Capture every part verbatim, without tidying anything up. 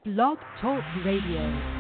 Blog Talk Radio.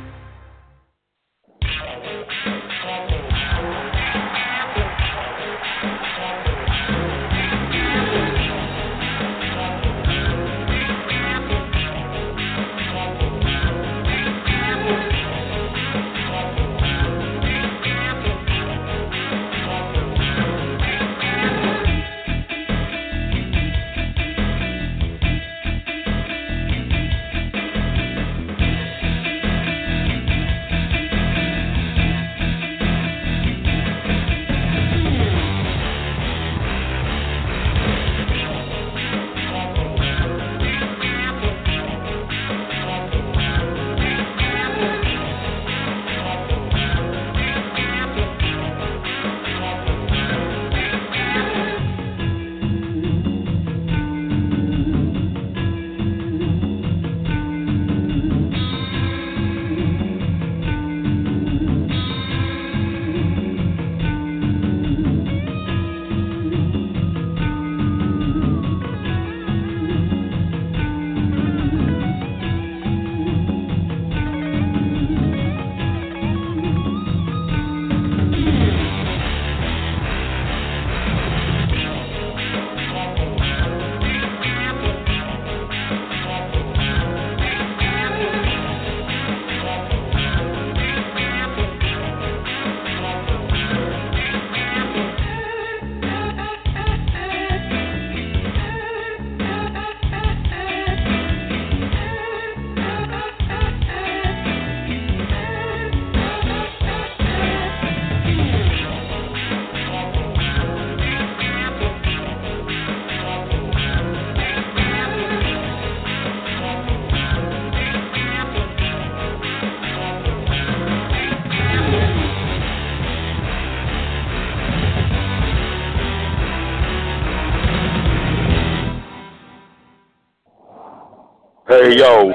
Hey, yo.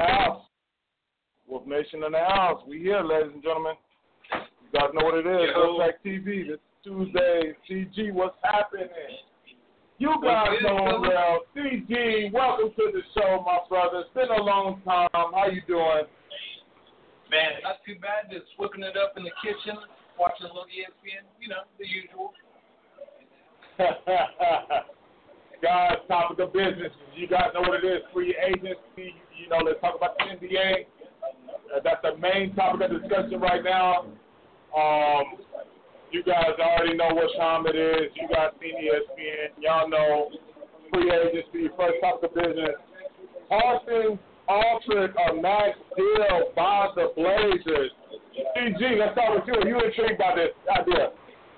Wolf Nation in the house. We here, ladies and gentlemen. You guys know what it is. Wolfpack T V. This Tuesday. C G, what's happening? You guys know him well. C G, welcome to the show, my brother. It's been a long time. How you doing? Man, not too bad. Just whipping it up in the kitchen, watching a little E S P N. You know, the usual. Guys, topic of business. You guys know what it is. Free agency. You know, let's talk about the N B A. Uh, that's the main topic of discussion right now. Um, you guys already know what time it is. You guys seen E S P N. Y'all know free agency. First topic of business. Parsons offered a max deal by the Blazers. C G, let's start with you. Are you intrigued by this idea?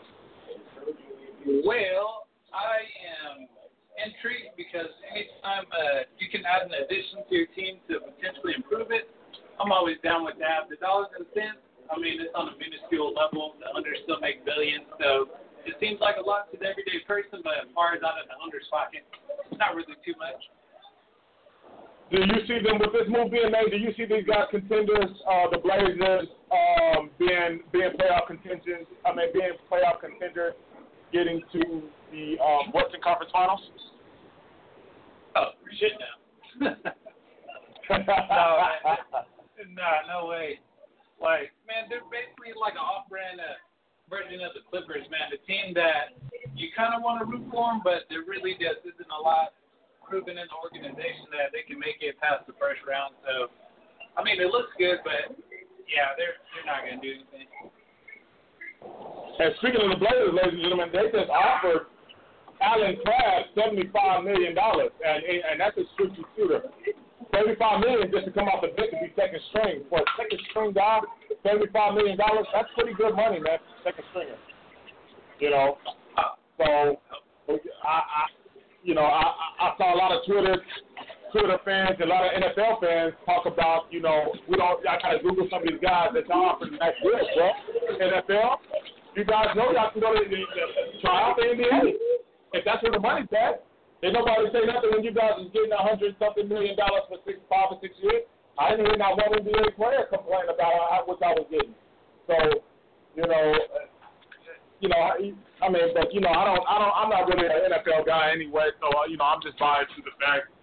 Well, I am intrigued because anytime uh, you can add an addition to your team to potentially improve it, I'm always down with that. The dollars and cents, I mean, it's on a minuscule level. The unders still make billions, so it seems like a lot to the everyday person, but as far as out of the unders pocket, it's not really too much. Do you see them with this move being made? Do you see these guys contenders, uh, the Blazers, um, being being playoff contenders? I mean, being playoff contenders, getting to the um, Western Conference Finals? Oh, shit no. no, man. Nah, no way. Like, man, they're basically like an off-brand uh, version of the Clippers, man. The team that you kind of want to root for them, but there really just isn't a lot proven in the organization that they can make it past the first round. So, I mean, it looks good, but, yeah, they're, they're not going to do anything. And speaking of the Blazers, ladies and gentlemen, they just offered Alan Crabb seventy-five million dollars, and and that's a strictly shooter. seventy-five million dollars just to come off the bench and be second string. For a second string guy, seventy-five million dollars, that's pretty good money, man, second stringer. You know, so I, I you know, I, I saw a lot of Twitter Twitter fans and a lot of N F L fans talk about, you know, we don't, I kind of Google some of these guys that y'all offered next year, bro. N F L, you guys know y'all can go to the, the, try out the N B A. If that's where the money's at, ain't nobody say nothing when you guys is getting a hundred something million dollars for six, five or six years. I didn't hear not one N B A player complain about how, what I was getting. So, you know, you know, I mean, but you know, I don't, I don't, I'm not really an N F L guy anyway. So, you know, I'm just biased to the fact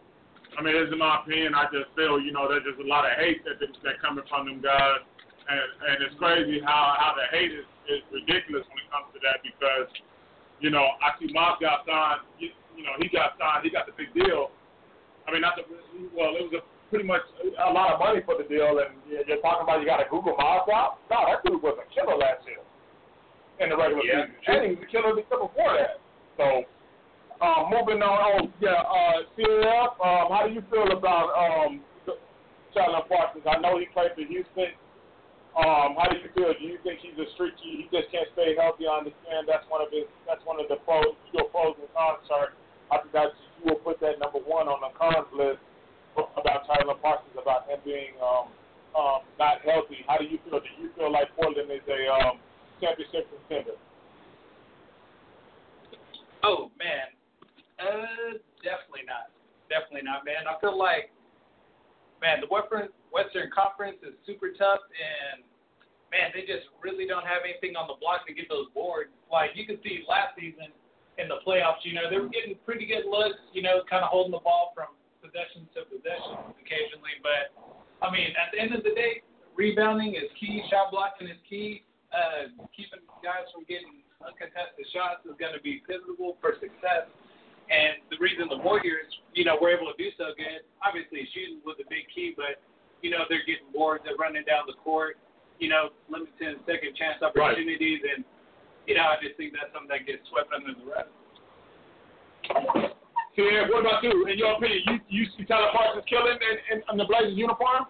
I mean, this is my opinion. I just feel, you know, there's just a lot of hate that that coming from them guys, and and it's crazy how how the hate is, is ridiculous when it comes to that because, you know, I see Miles got signed. You, you know, he got signed. He got the big deal. I mean, not the well, it was a pretty much a lot of money for the deal, and you're talking about you got to Google Miles out. No, that dude was a killer last year in the regular yeah, season, and he was a killer the year before that. So. Uh, moving on, oh, yeah, uh, C F, um, how do you feel about um, Chandler Parsons? I know he played for Houston. Um, how do you feel? Do you think he's a streaky? He just can't stay healthy. I understand that's one of his. That's one of the pros. Your pros and cons, sir. I think that you will put that number one on the cons list about Chandler Parsons, about him being um, um, not healthy. How do you feel? Do you feel like Portland is a um, championship contender? Oh man. Uh, definitely not. Definitely not, man. I feel like, man, the Western Western Conference is super tough, and man, they just really don't have anything on the block to get those boards. Like you could see last season in the playoffs, you know, they were getting pretty good looks, you know, kind of holding the ball from possession to possession occasionally. But I mean, at the end of the day, rebounding is key, shot blocking is key. Uh, keeping guys from getting uncontested shots is going to be pivotal for success. And the reason the Warriors, you know, were able to do so good, obviously shooting was a big key, but, you know, they're getting boards, they're running down the court, you know, limiting second chance opportunities. Right. And, you know, I just think that's something that gets swept under the rug. Yeah, what about you? In your opinion, you, you see Tyler Parsons killing in, in, in the Blazers uniform?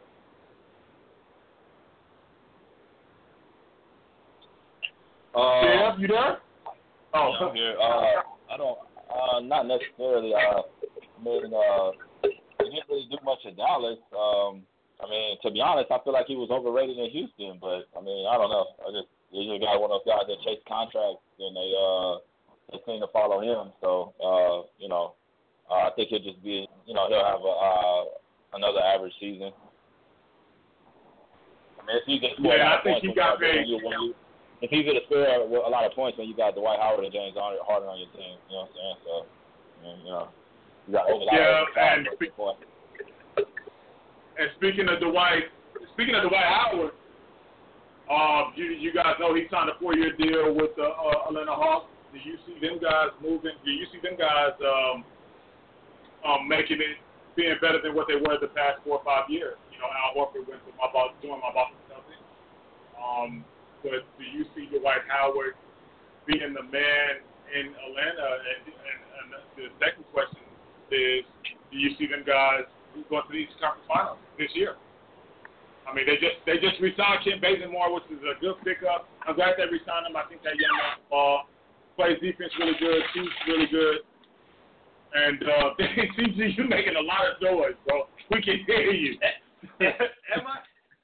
Uh, yeah, you there? Oh, I'm here. Uh, I don't. Uh, not necessarily. Uh, I mean, uh, he didn't really do much in Dallas. Um, I mean, to be honest, I feel like he was overrated in Houston. But I mean, I don't know. I just he just got one of those guys that chase contracts and they uh they seem to follow him. So uh, you know, uh, I think he'll just be, you know, he'll have a, uh, another average season. I mean, if he gets yeah, I think he got paid. It's easy to score a lot of points when you got Dwight Howard and James Harden on your team. You know what I'm saying? So, you know, you got over yeah, and, spe- and speaking of Dwight, speaking of Dwight Howard, uh, you you guys know he signed a four-year deal with the uh, Atlanta Hawks. Do you see them guys moving? Do you see them guys um, um, making it, being better than what they were the past four or five years? You know, Al Horford went to my boss, doing my Boston Celtics. Um, But do you see Dwight Howard being the man in Atlanta? And, and, and the second question is, do you see them guys going to the Eastern Conference Finals this year? I mean, they just they just re-signed Kent Bazemore, which is a good pickup. I'm glad they re-signed him. I think that young man ball plays defense really good, shoots really good. And uh, C G, you're making a lot of noise, bro. We can hear you. Am I?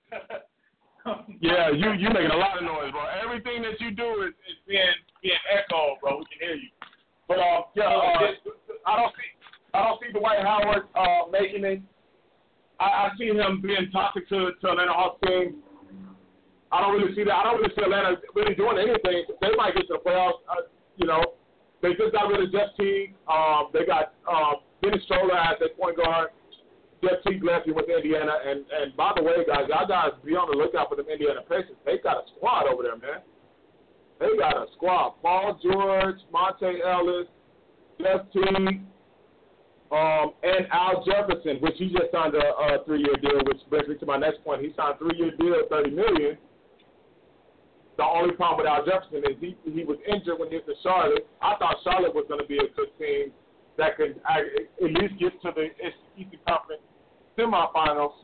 Yeah, you you making a lot of noise, bro. Everything that you do is, is being being echoed, bro. We can hear you. But uh, yeah, uh, I don't see I don't see Dwight Howard uh, making it. I, I see him being toxic to to Atlanta Hawks team. I don't really see that. I don't really see Atlanta really doing anything. They might get to the playoffs. Uh, you know, they just got rid of Jeff Teague. Um, they got uh, Dennis Schroeder as their point guard. Jeff Teague left with Indiana, and, and by the way, guys, y'all guys be on the lookout for them Indiana Pacers. They got a squad over there, man. They got a squad. Paul George, Monte Ellis, Jeff Teague, um, and Al Jefferson, which he just signed a, a three-year deal, which brings me to my next point. He signed a three-year deal, thirty million dollars. The only problem with Al Jefferson is he he was injured when he went to Charlotte. I thought Charlotte was going to be a good team that could at least get to the Eastern Conference semifinals.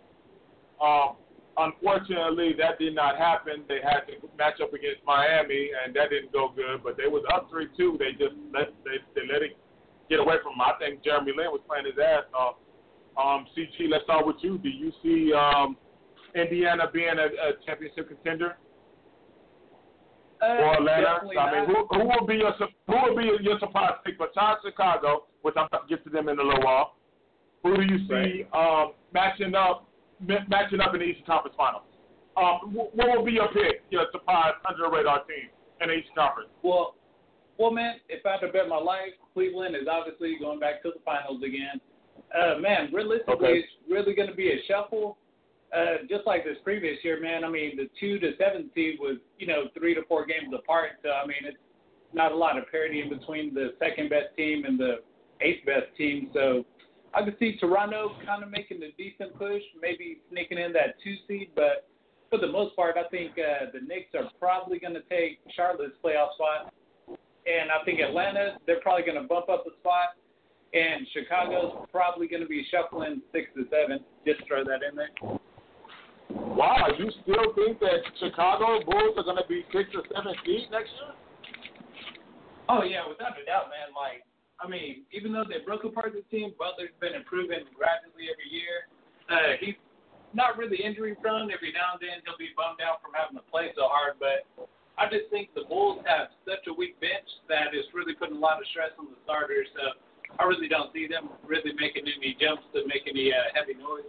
Um, unfortunately, that did not happen. They had to match up against Miami, and that didn't go good. But they was up three two. They just let they, they let it get away from them. I think Jeremy Lin was playing his ass off. Um, C G, let's start with you. Do you see um, Indiana being a, a championship contender? Uh, or Atlanta? I mean, who, who will be your who will be your surprise pick besides Chicago, which I'm about to get to them in a little while? Who do you see right. um, matching up matching up in the Eastern Conference Finals? Um, what will be your pick, your surprise under the radar team in the Eastern Conference? Well, well, man, if I had to bet my life, Cleveland is obviously going back to the finals again. Uh, man, realistically, Okay. it's really going to be a shuffle. Uh, just like this previous year, man. I mean, the two to seven seed was, you know, three to four games apart. So, I mean, it's not a lot of parity in between the second best team and the eighth best team. So, I could see Toronto kind of making a decent push, maybe sneaking in that two seed. But for the most part, I think uh, the Knicks are probably going to take Charlotte's playoff spot. And I think Atlanta, they're probably going to bump up a spot. And Chicago's probably going to be shuffling six to seven. Just throw that in there. Wow, you still think that Chicago Bulls are going to be six or seven seed next year? Oh, yeah, without a doubt, man. Like, I mean, even though they broke apart the team, Butler's been improving gradually every year. Uh, he's not really injury-prone. Every now and then he'll be bummed out from having to play so hard. But I just think the Bulls have such a weak bench that it's really putting a lot of stress on the starters. So I really don't see them really making any jumps to make any uh, heavy noise.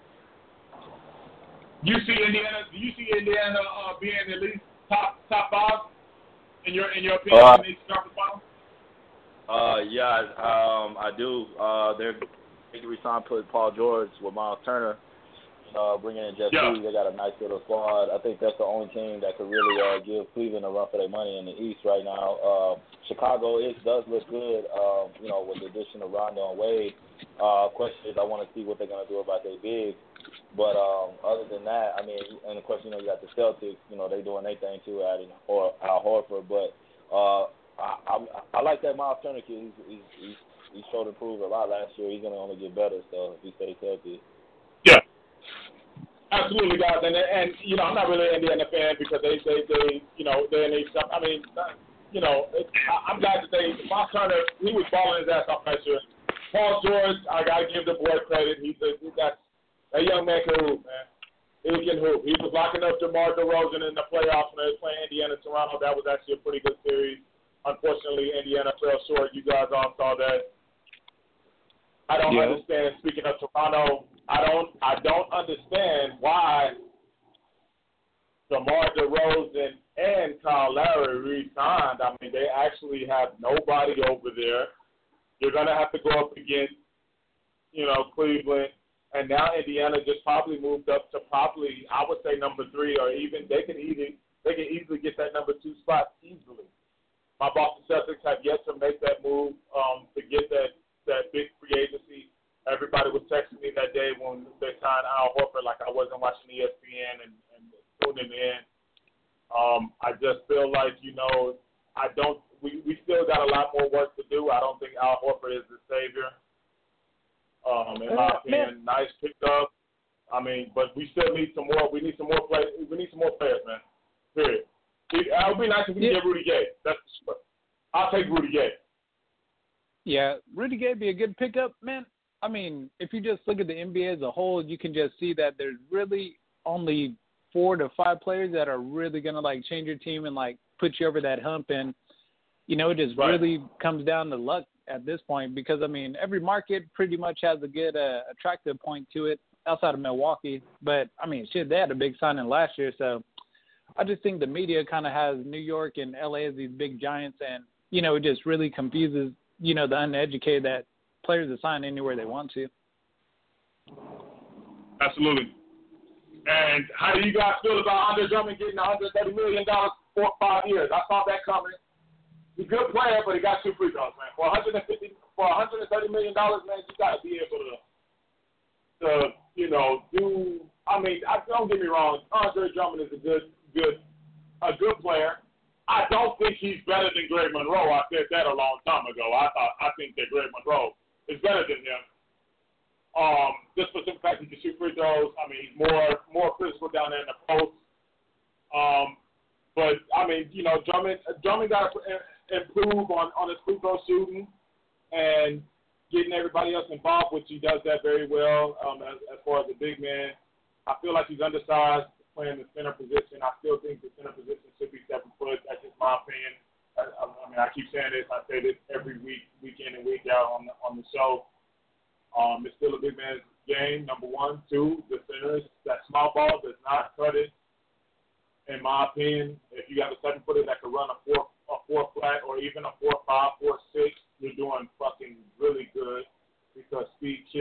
You see Indiana? Do you see Indiana uh, being at least top top five in your in your opinion Uh, in these conference finals? Uh, yeah, um, I do. Uh, they're they re-signed Paul George with Miles Turner. Uh, bringing in Jeff Yeah. Teague, they got a nice little squad. I think that's the only team that could really uh, give Cleveland a run for their money in the East right now. Uh, Chicago is does look good, um, you know, with the addition of Rondo and Wade. Uh, question is, I want to see what they're going to do about their bigs. But um, other than that, I mean, and of course, you know, you got the Celtics. You know, they doing their thing too, adding or Al Horford. But uh, I, I I like that Miles Turner kid. He's, he's, he's, he showed improved a lot last year. He's going to only get better, so if he stays healthy. Yeah. Absolutely, guys, and and you know I'm not really an Indiana fan because they they, they you know they need some. I mean, you know it, I, I'm glad that they Miles Turner he was balling his ass off last year. Paul George, I gotta give the boy credit. He's a, he got that young man can hoop, man. He can hoop. He was locking up DeMar DeRozan in the playoffs when they was playing Indiana Toronto. That was actually a pretty good series. Unfortunately, Indiana fell short. You guys all saw that. I don't Yeah. understand. Speaking of Toronto, I don't. I don't understand why DeMar DeRozan and Kyle Lowry re-signed. I mean, they actually have nobody over there. You're gonna have to go up against, you know, Cleveland, and now Indiana just probably moved up to probably, I would say, number three, or even they can either they can easily get that number two spot easily. My Boston Celtics have yet to make that move um, to get that. that big free agency. Everybody was texting me that day when they signed Al Horford like I wasn't watching E S P N and, and tuning in. Um, I just feel like, you know, I don't we, we still got a lot more work to do. I don't think Al Horford is the savior. Um, in my Uh, opinion, nice pickup. I mean, but we still need some more. We need some more play. We need some more players, man. Period. It would be nice if we Yeah. could get Rudy Gay. That's for sure. I'll take Rudy Gay. Yeah, Rudy Gay be a good pickup, man. I mean, if you just look at the N B A as a whole, you can just see that there's really only four to five players that are really going to, like, change your team and, like, put you over that hump. And, you know, it just Right. really comes down to luck at this point because, I mean, every market pretty much has a good uh, attractive point to it outside of Milwaukee. But, I mean, shit, they had a big signing last year. So I just think the media kind of has New York and L A as these big giants. And, you know, it just really confuses, you know, the uneducated that players are signing anywhere they want to. Absolutely. And how do you guys feel about Andre Drummond getting one hundred thirty million dollars for five years? I saw that coming. He's a good player, but he got two free throws, man. For one hundred fifty, for one hundred thirty million dollars, man, you got to be able to, to, you know, do. I mean, I, don't get me wrong. Andre Drummond is a good, good, a good player. I don't think he's better than Greg Monroe. I said that a long time ago. I thought I think that Greg Monroe is better than him. Um, just for the fact he can shoot free throws. I mean, he's more more physical down there in the post. Um, but I mean, you know, Drummond Drummond got to improve on, on his free throw shooting and getting everybody else involved, which he does that very well. Um, as, as far as the big man, I feel like he's undersized playing the center position. I still think the center position should be seven foot. That's just my opinion. I, I, I mean, I keep saying this. I say this every week, week in and week out on the, on the show. Um, it's still a big man's game, number one. Two, the centers, that small ball does not cut it. In my opinion, if you have a seven-footer that can run a four, a four flat or even a four five, four six, you're doing fucking really good because speed kills.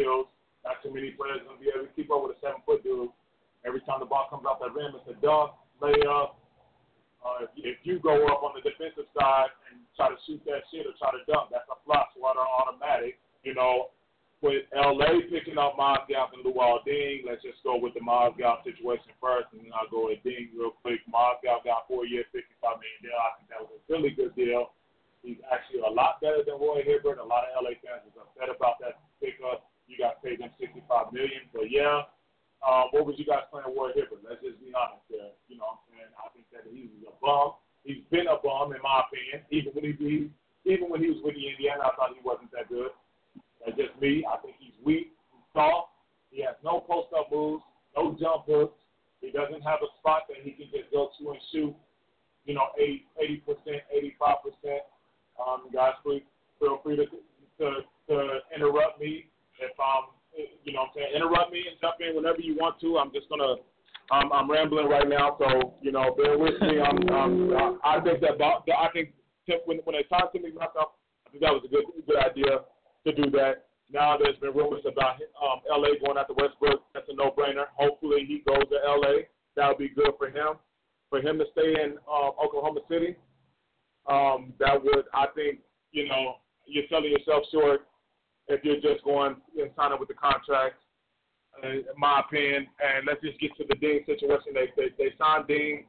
Every time the ball comes off that rim, it's a dunk, layup. Uh, if, if you go up on the defensive side and try to shoot that shit or try to dunk, that's a flop, so auto automatic. You know, with L A picking up Miles Gallup and Luol Deng, let's just go with the Miles Gallup situation first, and then I'll go with Deng real quick. Miles Gallup got four years, fifty-five million dollars. I think that was a really good deal. He's actually a lot better than Roy Hibbert. A lot of L A fans was upset about that pickup. You guys paid them sixty-five million dollars, but yeah. Um, what was you guys playing Roy Hibbert? Let's just be honest there. You know what I'm saying? I think that he was a bum. He's been a bum, in my opinion. Even when he be, even when he was with the Indiana, I thought he wasn't that good. That's just me. I think he's weak. He's soft. He has no post-up moves, no jump hooks. He doesn't have a spot that he can just go to and shoot, you know, eighty percent, eighty-five percent. Um, guys, please feel free to, to, to interrupt me if I'm, you know what I'm saying, interrupt me and jump in whenever you want to. I'm just going to, um, I'm rambling right now, so, you know, bear with me. I'm, um, I think that, I think when, when they talked to me myself, I think that was a good, good idea to do that. Now there's been rumors about um, L A going after Westbrook. That's a no-brainer. Hopefully he goes to L A. That would be good for him. For him to stay in um, Oklahoma City, um, that would, I think, you know, you're selling yourself short if you're just going and signing with the contract, uh, in my opinion. And let's just get to the Deng situation. They they, they signed Deng.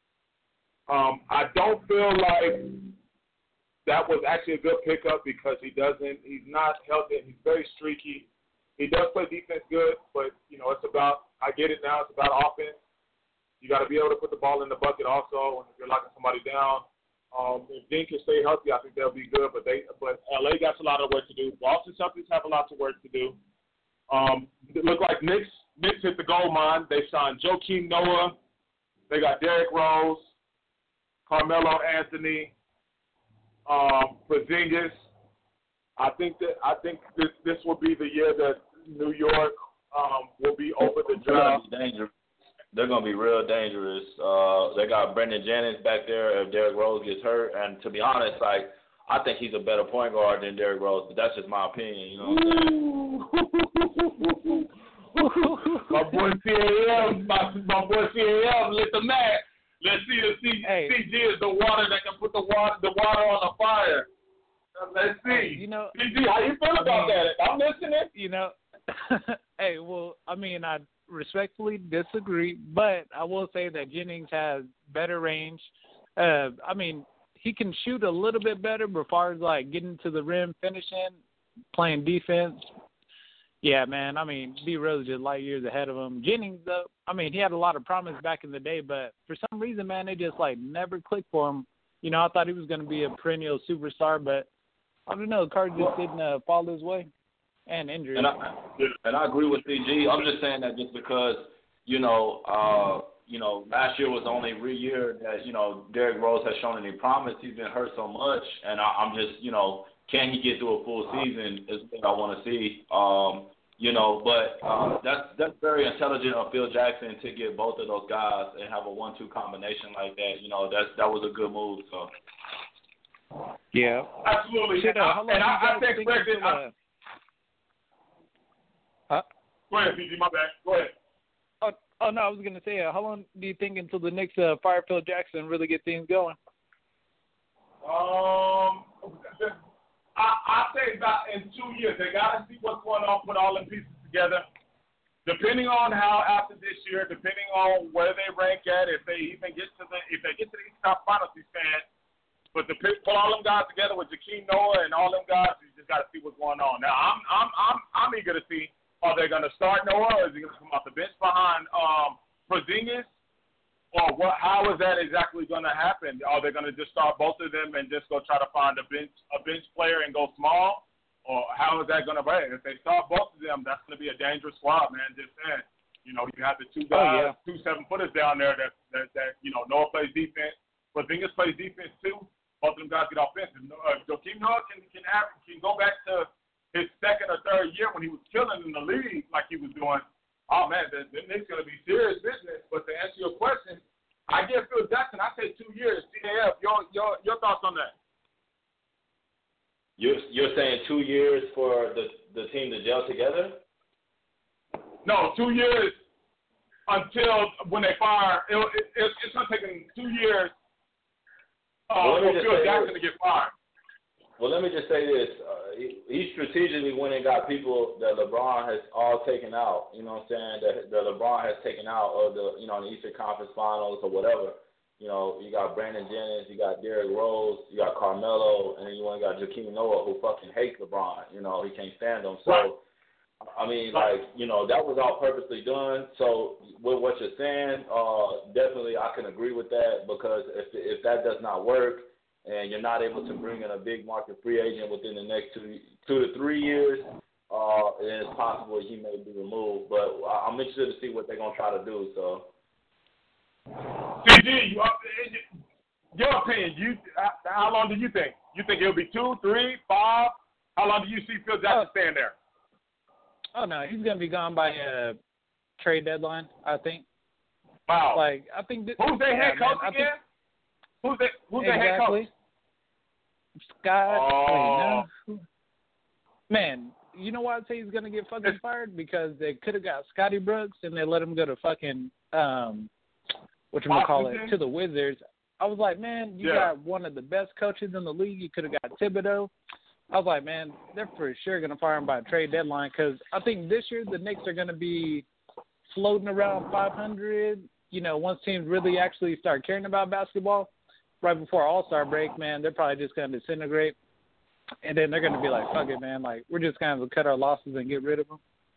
Um, I don't feel like that was actually a good pickup because he doesn't, he's not healthy. He's very streaky. He does play defense good, but, you know, it's about, I get it now, it's about offense. You got to be able to put the ball in the bucket also, and if you're locking somebody down. Um, if Deng can stay healthy, I think they'll be good. But they, but L A got a lot of work to do. Boston Celtics have a lot of work to do. Um, it looked like Knicks, Knicks hit the gold mine. They signed Joakim Noah. They got Derrick Rose, Carmelo Anthony, um, Porzingis. I think that I think this this will be the year that New York um, will be over the draft. They're going to be real dangerous. Uh, they got Brendan Jennings back there if Derrick Rose gets hurt. And to be honest, like, I think he's a better point guard than Derrick Rose, but that's just my opinion. You know what I'm saying? my boy C A M, my, my boy C A M lit the match. Let's see if C, hey. C G is the water that can put the water the water on the fire. Let's see. Hey, you know, C G, how you feel I about mean, that? I'm listening. You know, hey, well, I mean, I respectfully disagree, but I will say that Jennings has better range. Uh, I mean, he can shoot a little bit better, but as far as like getting to the rim, finishing, playing defense, yeah, man. I mean, D Rose just light years ahead of him. Jennings, though, I mean, he had a lot of promise back in the day, but for some reason, man, it just like never clicked for him. You know, I thought he was going to be a perennial superstar, but I don't know. Cards just didn't uh, fall his way. And injury. And I, and I agree with C G. I'm just saying that just because, you know, uh, you know, last year was the only real year that, you know, Derrick Rose has shown any promise. He's been hurt so much, and I, I'm just, you know, can he get through a full season is what I want to see. Um, you know, but uh, that's that's very intelligent of Phil Jackson to get both of those guys and have a one two combination like that. You know, that's that was a good move. So. Yeah. Absolutely. Should, uh, how long and I, I think think Brandon. uh, Huh? Go ahead, P G. My bad. Go ahead. Oh, oh no, I was going to say, uh, how long do you think until the Knicks uh, fire Phil Jackson and really get things going? Um, I I say about in two years. They got to see what's going on, put all the pieces together. Depending on how after this year, depending on where they rank at, if they even get to the if they get to the East Coast Finals, these fans. But to pull all them guys together with Joakim Noah and all them guys, you just got to see what's going on. Now I'm I'm I'm I'm eager to see. Are they going to start Noah, or is he going to come off the bench behind um, Porzingis? Or what? How is that exactly going to happen? Are they going to just start both of them and just go try to find a bench a bench player and go small? Or how is that going to be? If they start both of them, that's going to be a dangerous squad, man. Just saying. You know, you have the two guys, oh, yeah. two seven-footers down there that, that, that, you know, Noah plays defense. Porzingis plays defense, too. Both of them guys get offensive. Uh, Joakim Noah can, can, have, can go back to his second or third year when he was killing in the league like he was doing. Oh, man, the, the Knicks going to be serious business. But to answer your question, I give Phil Jackson, I say two years. C A F, your, your, your thoughts on that? You're, you're saying two years for the, the team to gel together? No, two years until when they fire. It, it, it, it's going to take them two years uh, well, for Phil Jackson to get fired. Well, let me just say this. Uh, he, he strategically went and got people that LeBron has all taken out, you know what I'm saying, that, that LeBron has taken out of the, you know, the Eastern Conference Finals or whatever. You know, you got Brandon Jennings, you got Derrick Rose, you got Carmelo, and then you only got Joakim Noah, who fucking hates LeBron. You know, he can't stand him. So, right. I mean, like, you know, that was all purposely done. So, with what you're saying, uh, definitely I can agree with that, because if if that does not work, and you're not able to bring in a big market free agent within the next two two to three years, uh, then it's possible he may be removed. But I'm interested to see what they're gonna try to do. So, C G, your opinion, you how long do you think? You think it'll be two, three, five? How long do you see Phil Jackson oh. staying there? Oh no, he's gonna be gone by a trade deadline, I think. Wow. Like I think. Th- Who's their head yeah, coach man, again? Who's their Who's exactly. their head coach? Scott. Oh. Wait, no. Man, you know why I say he's gonna get fucking fired? Because they could have got Scotty Brooks and they let him go to fucking um, what you call it, to the Wizards. I was like, man, you yeah. got one of the best coaches in the league. You could have got Thibodeau. I was like, man, they're for sure gonna fire him by a trade deadline, because I think this year the Knicks are gonna be floating around five hundred. You know, once teams really actually start caring about basketball. Right before All-Star break, man, they're probably just going to disintegrate. And then they're going to be like, fuck it, man. Like, we're just going to cut our losses and get rid of them.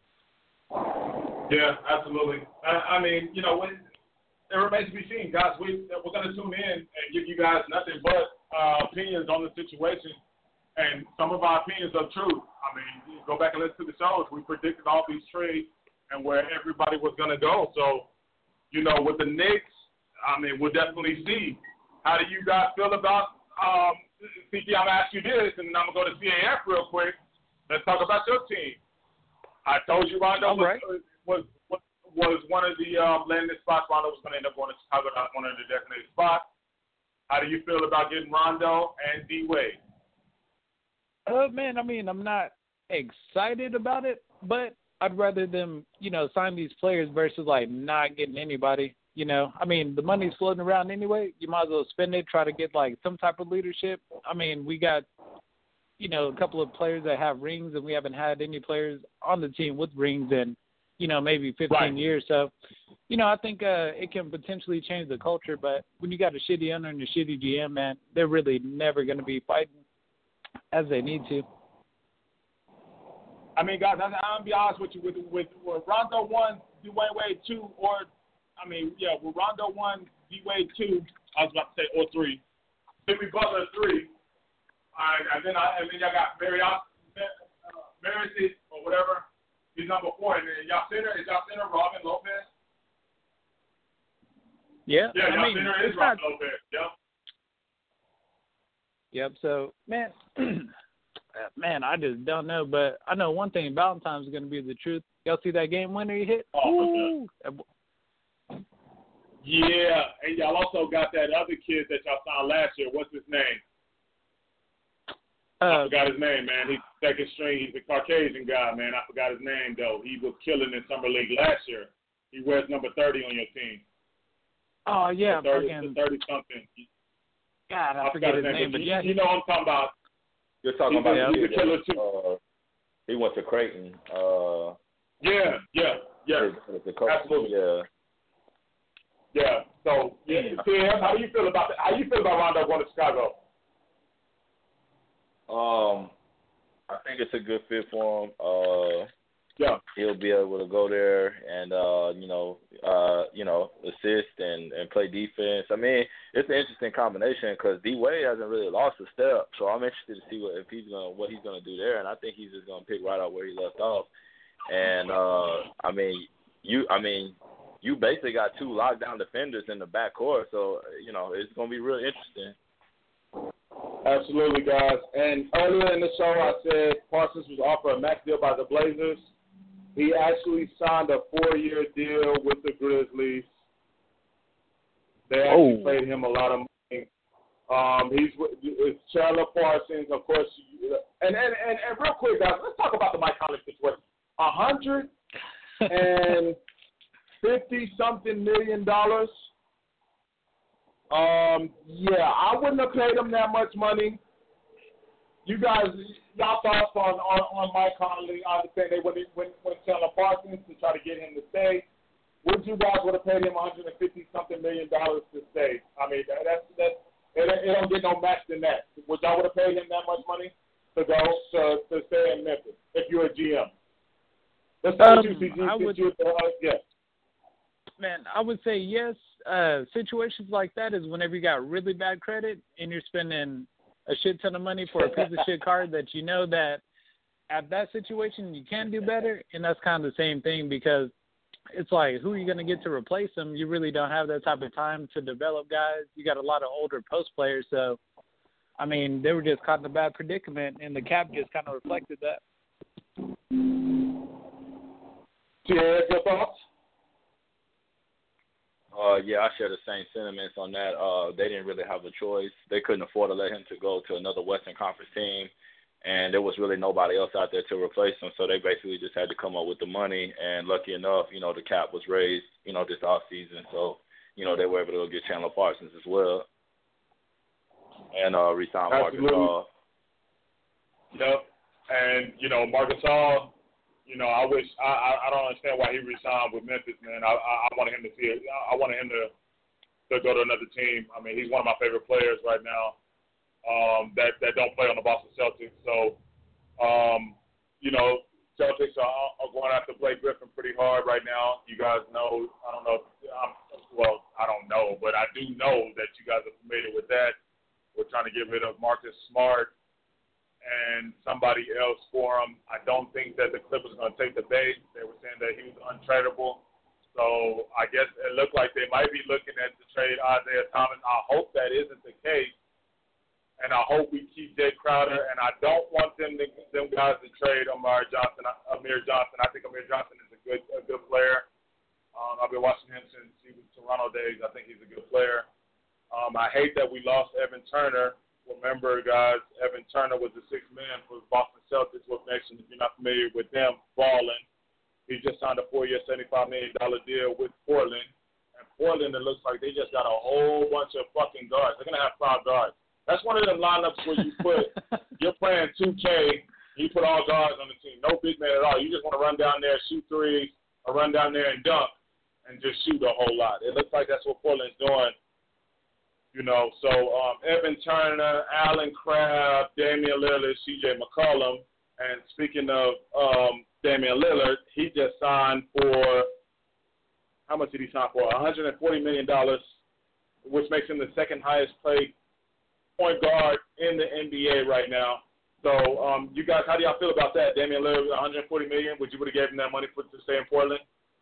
Yeah, absolutely. I, I mean, you know, when, it remains to be seen. Guys, we, we're going to tune in and give you guys nothing but uh, opinions on the situation. And some of our opinions are true. I mean, go back and listen to the shows. We predicted all these trades and where everybody was going to go. So, you know, with the Knicks, I mean, we'll definitely see. How do you guys feel about, um, C T, I'm going to ask you this, and then I'm going to go to C A F real quick. Let's talk about your team. I told you Rondo was, right. was, was was one of the um, landing spots. Rondo was going to end up going to Chicago, not one of the designated spots. How do you feel about getting Rondo and D-Wade? Uh, man, I mean, I'm not excited about it, but I'd rather them, you know, sign these players versus, like, not getting anybody. You know, I mean, the money's floating around anyway. You might as well spend it, try to get, like, some type of leadership. I mean, we got, you know, a couple of players that have rings, and we haven't had any players on the team with rings in, you know, maybe fifteen right. years. So, you know, I think uh, it can potentially change the culture. But when you got a shitty owner and a shitty G M, man, they're really never going to be fighting as they need to. I mean, guys, I'm going to be honest with you. With, with, with Rondo one, Dwayne Wade two, or – I mean, yeah, with Rondo one, D-Wade two, I was about to say, or three. Jimmy Butler three. All right, and then I, and then y'all got Barry uh, Barry or whatever. He's number four. And then y'all center, is y'all center Robin Lopez? Yeah. Yeah, I y'all mean, center is Robin not... Lopez. Yep. Yep. So, man, man, I just don't know. But I know one thing, Valentine's is going to be the truth. Y'all see that game winner he hit? Oh, yeah, and y'all also got that other kid that y'all signed last year. What's his name? Uh, I forgot his name, man. He's second string. He's a Caucasian guy, man. I forgot his name, though. He was killing in Summer League last year. He wears number thirty on your team. Oh, yeah. thirty, thirty-something. God, I, I forget his name, name, but you, yeah. You know what I'm talking about. You're talking he's about a, the he's a kid killer, that, too. uh, he went to Creighton. Uh, yeah, yeah, yeah. The coach, absolutely. Yeah. Yeah. So, yeah, Tim, how do you feel about that? How do you feel about Rondo going to Chicago? Um, I think it's a good fit for him. Uh, yeah. He'll be able to go there and uh, you know, uh, you know, assist and, and play defense. I mean, it's an interesting combination because D-Wade hasn't really lost a step, so I'm interested to see what if he's gonna what he's gonna do there, and I think he's just gonna pick right out where he left off. And uh, I mean, you, I mean. You basically got two lockdown defenders in the backcourt, so, you know, it's going to be really interesting. Absolutely, guys. And earlier in the show, I said Parsons was offered a max deal by the Blazers. He actually signed a four-year deal with the Grizzlies. They actually oh. paid him a lot of money. Um, he's it's Chandler Parsons, of course. And, and, and, and real quick, guys, let's talk about the Mike Conley situation. A hundred and fifty something million dollars. Um, yeah, I wouldn't have paid him that much money. You guys, y'all thoughts on, on, on Mike Conley? I understand they went went went Chandler Parsons to try to get him to stay. Would you guys would have paid him one hundred fifty something million dollars to stay? I mean, that, that's that's it, it don't get no match than that. Would y'all would have paid him that much money to go to to stay in Memphis if you're a G M? Let's start Um, with you, C G. I would, you, uh, yes. Man, I would say yes. Uh, situations like that is whenever you got really bad credit and you're spending a shit ton of money for a piece of shit card that you know that at that situation you can do better, and that's kind of the same thing because it's like, who are you going to get to replace them? You really don't have that type of time to develop guys. You got a lot of older post players, so, I mean, they were just caught in a bad predicament, and the cap just kind of reflected that. Yeah, your thoughts? Uh, yeah, I share the same sentiments on that. Uh, they didn't really have a choice. They couldn't afford to let him to go to another Western Conference team, and there was really nobody else out there to replace him. So they basically just had to come up with the money. And lucky enough, you know, the cap was raised, you know, this off season. So, you know, they were able to go get Chandler Parsons as well, and uh, re-sign Marcus Hall. Yep, and you know, Marcus Hall. You know, I wish I, I I don't understand why he re-signed with Memphis, man. I, I I wanted him to see it. I wanted him to to go to another team. I mean, he's one of my favorite players right now. Um, that that don't play on the Boston Celtics. So, um, you know, Celtics are, are going after Blake Griffin pretty hard right now. You guys know. I don't know. I'm, well, I don't know, but I do know that you guys are familiar with that. We're trying to get rid of Marcus Smart and somebody else for him. I don't think that the Clippers are going to take the bait. They were saying that he was untradeable. So I guess it looked like they might be looking at the trade Isaiah Thomas. I hope that isn't the case. And I hope we keep Jay Crowder. And I don't want them to, them guys to trade Amir Johnson. Amir Johnson. I think Amir Johnson is a good a good player. Um, I've been watching him since he was Toronto days. I think he's a good player. Um, I hate that we lost Evan Turner. Remember, guys, Evan Turner was the sixth man for Boston Celtics. What nation, if you're not familiar with them, balling. He just signed a four-year, seventy-five million dollars deal with Portland. And Portland, it looks like they just got a whole bunch of fucking guards. They're going to have five guards. That's one of them lineups where you put, you're playing two K, you put all guards on the team. No big man at all. You just want to run down there, shoot threes, or run down there and dunk, and just shoot a whole lot. It looks like that's what Portland's doing. You know, so um, Evan Turner, Allen Crabbe, Damian Lillard, C J McCollum, and speaking of um, Damian Lillard, he just signed for, how much did he sign for? one hundred forty million dollars, which makes him the second highest paid point guard in the N B A right now. So, um, you guys, how do y'all feel about that? Damian Lillard, one hundred forty million dollars, would you would have gave him that money for to stay in Portland?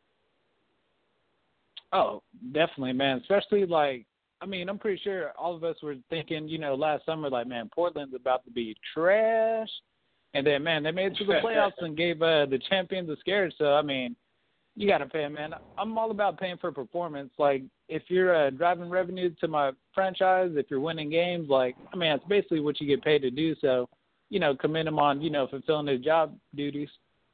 Oh, definitely, man. Especially like, I mean, I'm pretty sure all of us were thinking, you know, last summer, like, man, Portland's about to be trash. And then, man, they made it to the playoffs and gave uh, the champions a scare. So, I mean, you got to pay, man. I'm all about paying for performance. Like, if you're uh, driving revenue to my franchise, if you're winning games, like, I mean, it's basically what you get paid to do. So, you know, commend him on, you know, fulfilling his job duties.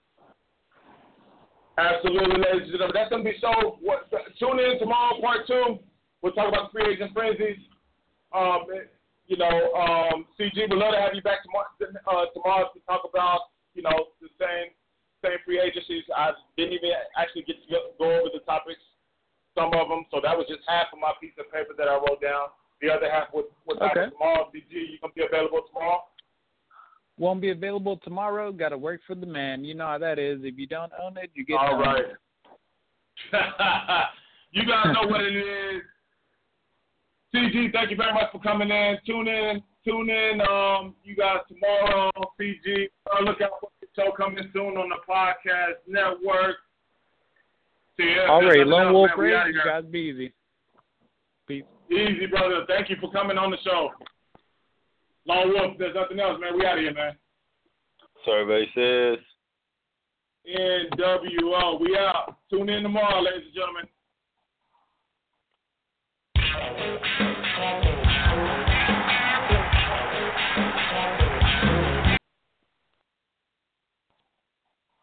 Absolutely, ladies and gentlemen. That's going to be so. What, tune in tomorrow, part two. We'll talk about free agent frenzies. Um, you know, um, C G, we'd love to have you back tomorrow, uh, tomorrow to talk about, you know, the same same free agencies. I didn't even actually get to go over the topics, some of them. So that was just half of my piece of paper that I wrote down. The other half would would happen Okay. tomorrow. C G, you gonna be available tomorrow? Won't be available tomorrow. Got to work for the man. You know how that is. If you don't own it, you get All owned. right. You guys know what it is. C G, thank you very much for coming in. Tune in, tune in, um, you guys tomorrow. C G, uh, look out for the show coming soon on the podcast network. See ya. All right, Lone Wolf Ray, Ray, you guys be easy. Peace. Easy, brother. Thank you for coming on the show. Lone Wolf, there's nothing else, man. We out of here, man. Survey says. N W O. We out. Tune in tomorrow, ladies and gentlemen.